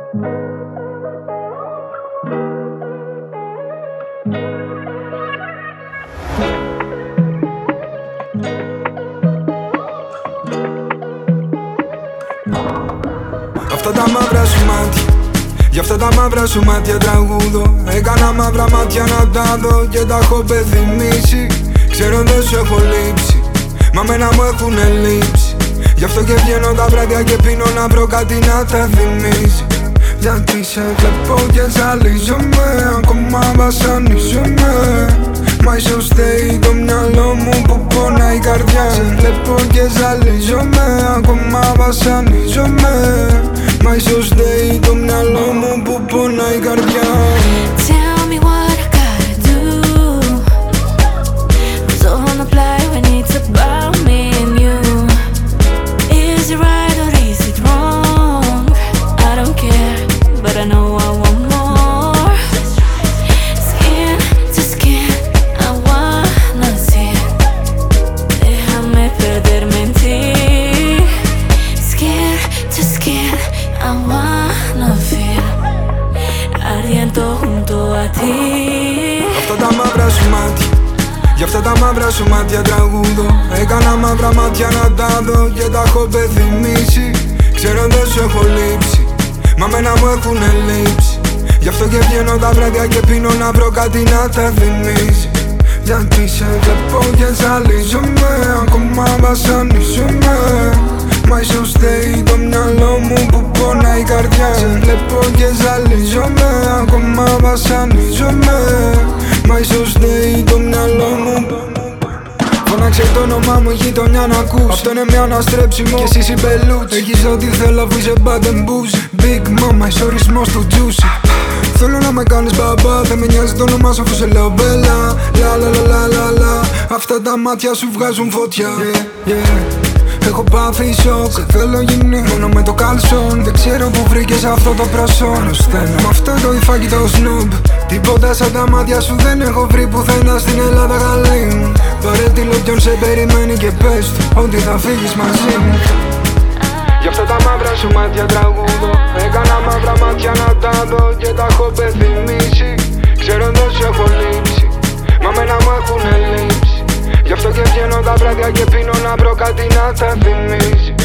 Αυτά τα μαύρα σου μάτια, για αυτά τα μαύρα σου μάτια τραγούδω. Έκανα μαύρα μάτια να τα δω και τα έχω πεθυμίσει. Ξέρω δεν σου έχω λείψει, μα μένα μου έχουνε λείψει. Γι' αυτό και βγαίνω τα βράδια και πίνω να βρω κάτι να τα θυμίζει. Γιατί σε βλέπω και ζαλίζομαι, ακόμα βασανίζομαι. Μα ίσως φταίει το μυαλό μου που πονάει η καρδιά. Σε βλέπω και ζαλίζομαι, ακόμα βασανίζομαι. Μα ίσως φταίει το μυαλό μου που πονάει η καρδιά. Tell me what I gotta do. Who's on the play when it's about me and you? Is it right or is it wrong? I don't care, but I know I want more. Skin to skin, I wanna see it. Déjame perderme en ti. Skin to skin, I wanna feel. Ardiendo junto a ti. Αυτά τα μαύρα σου μάτια, για αυτά τα μαύρα σου μάτια τραγούδω. Έκανα μαύρα μάτια να τα δω και τα έχω πεθυμίσει. Ξέρω δεν σου έχω λείψει, μα μένα μου έχουνε λείψει. Γι' αυτό και βγαίνω τα βράδια και πίνω να βρω κάτι να τα θυμίζει. Γιατί σε βλέπω και ζαλίζομαι, ακόμα βασανίζομαι. Μα ίσως φταίει το μυαλό μου που πονάει η καρδιά. Σε βλέπω και ζαλίζομαι, ακόμα βασανίζομαι. Μα ίσως φταίει το μυαλό μου. Φώναξε το όνομά μου η γειτονιά να ακούς. Αυτό είναι μια αναστρέψιμο και εσύ συμπελούτσι. Έχεις ό,τι θέλω αφού είσαι bad and boozy. Big mama, είσαι ορισμός του juicy. Θέλω να με κάνεις μπαμπά, δεν με νοιάζει το όνομά σου αφού σε λέω μπέλα. Λα λα λα λα λα λα. Αυτά τα μάτια σου βγάζουν φωτιά. Yeah, yeah. Έχω πάθει σοκ, σε θέλω γίνει μόνο με το καλσόν. Δεν ξέρω που βρήκες αυτό το προσόν. Μ' αυτό το υφάκι το σνουμπ. Τίποτα σαν τα μάτια σου δεν έχω βρει πουθενά στην Ελλάδα γαλήνη. Πάρε τηλεοπιόν σε περιμένει και πες του ότι θα φύγεις μαζί μου. Γι' αυτά τα μαύρα σου μάτια τραγούδω. Έκανα μαύρα μάτια να τα δω και τα έχω πεθυμίσει. Ξέρω δεν σου έχω λείψει, μα μένα μου έχουνε λείψει. Γι' αυτό και βγαίνω τα βράδια και πίνω να βρω κάτι να τα θυμίζει.